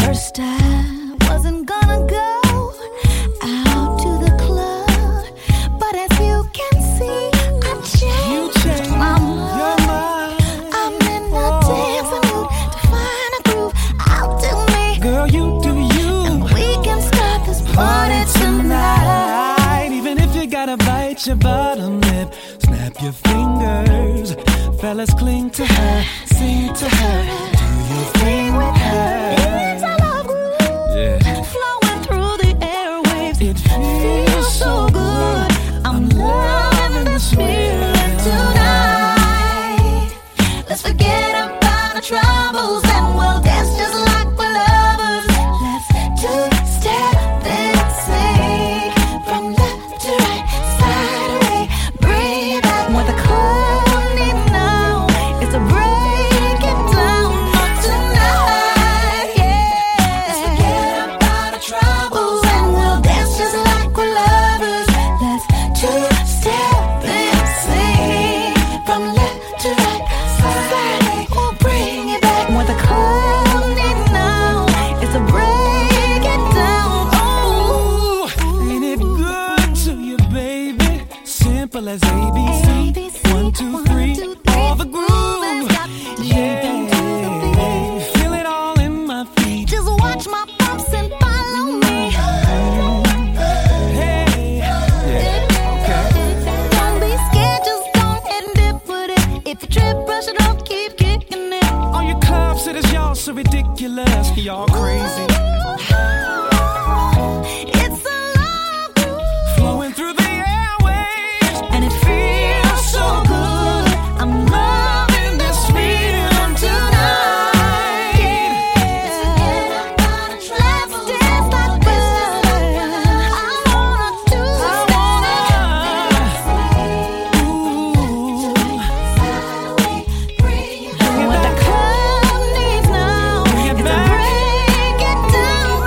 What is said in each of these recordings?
First I wasn't gonna go out to the club, but as you can see, I changed. You changed my your mind. I'm in the dancing mood to find a groove. I'll do me, girl, you do you. and we can start this party tonight. Even if you gotta bite your bottom lip, snap your fingers. Fellas, cling to her, sing to her, do your thing with her. It's a love groove, flowing through the airwaves. It feels so good. I'm loving this feeling tonight. Let's forget about our troubles and we'll dance just like we're lovers. Let's two-step and sing from left to right, side away, bring it back. What the club needs now is to break it down for tonight. Yeah. Let's forget about our troubles and we'll dance just like we're lovers. Let's two-step and sing from left to right, side away, we'll bring it back. What the club needs now is to break it down. Ooh, ain't it good to you, baby? Simple as ABC. 1, 2, 3, all the groove. Yeah, feel it all in my feet. Just watch my bumps and follow me. Hey, yeah, okay. Don't be scared, just go ahead and dip with it. If you trip, brush it off, keep kicking it. All your club sitters, y'all so ridiculous. Y'all crazy. It's a love groove, Flowing through the airwaves, and it feels so good. I'm loving this feeling tonight. Let's dance like we're. I wanna do what the club needs now is to break it down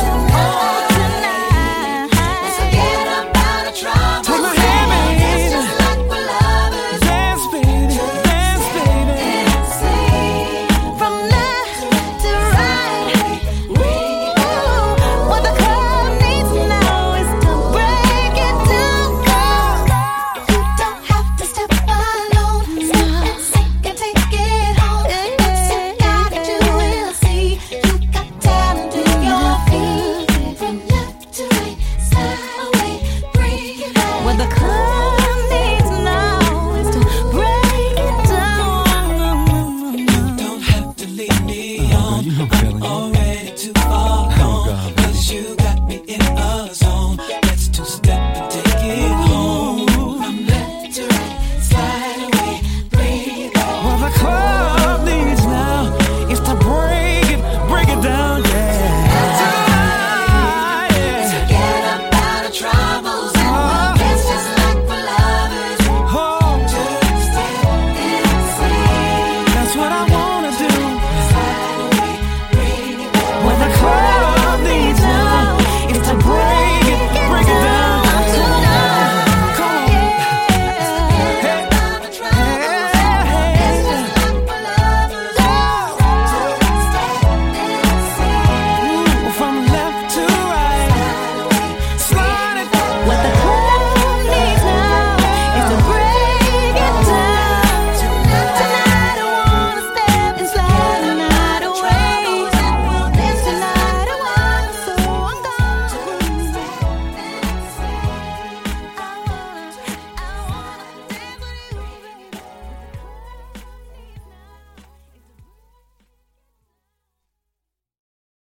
tonight. Let's forget about our troubles. Take my hand, baby. Dance just like we're lovers. Dance, baby, dance, baby. And sing from left to right. What the club needs now is to break it down. You don't have to step alone. Step and sink and take it home. Once you got it, you will see you got talent in your feet. From left to right, side away, bring it back. What the club needs now is to break it down. Don't have to leave me on. I'm already too far gone. 'Cause you got me in a zone. Let's two-step and take it home. From left to right, slide away, bring it back. Well, the club